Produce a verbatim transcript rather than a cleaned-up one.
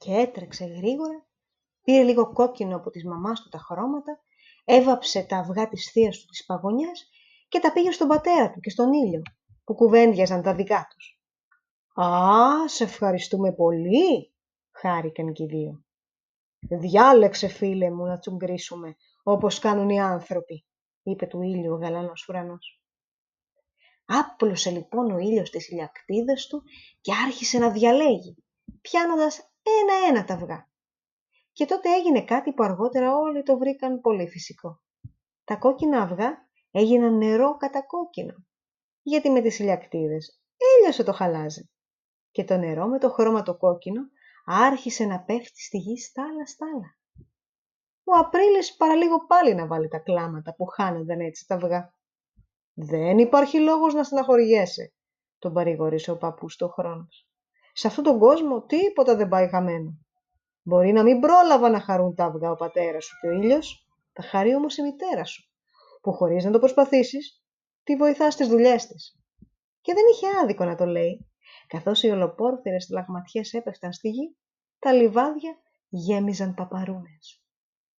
Και έτρεξε γρήγορα, πήρε λίγο κόκκινο από της μαμάς του τα χρώματα, έβαψε τα αυγά της θείας του της παγωνιάς και τα πήγε στον πατέρα του και στον ήλιο, που κουβέντιαζαν τα δικά τους. «Α, σε ευχαριστούμε πολύ», χάρηκαν και οι δύο. «Διάλεξε, φίλε μου, να τσουγκρίσουμε, όπως κάνουν οι άνθρωποι», είπε του ήλιου ο γαλανός ουρανός. Άπλωσε λοιπόν ο ήλιος τις ηλιακτίδες του και άρχισε να διαλέγει, πιάνοντας ένα-ένα τα αυγά. Και τότε έγινε κάτι που αργότερα όλοι το βρήκαν πολύ φυσικό. Τα κόκκινα αυγά έγιναν νερό κατακόκκινο, γιατί με τις ηλιακτίδες έλειωσε το χαλάζι. Και το νερό με το χρώμα το κόκκινο άρχισε να πέφτει στη γη στάλα-στάλα. Ο Απρίλης παραλίγο πάλι να βάλει τα κλάματα που χάνονταν έτσι τα αυγά. «Δεν υπάρχει λόγος να στεναχωριέσαι», τον παρηγορήσε ο παππούς του Χρόνος. «Σε αυτόν τον κόσμο τίποτα δεν πάει χαμένο. Μπορεί να μην πρόλαβα να χαρούν τα αυγά ο πατέρας σου και ο ήλιος, θα χαρεί όμως η μητέρα σου, που χωρίς να το προσπαθήσεις, τη βοηθά στις δουλειές της». Και δεν είχε άδικο να το λέει. Καθώς οι ολοπόρφυρες λαγματιές έπεφταν στη γη, τα λιβάδια γέμιζαν παπαρούνες.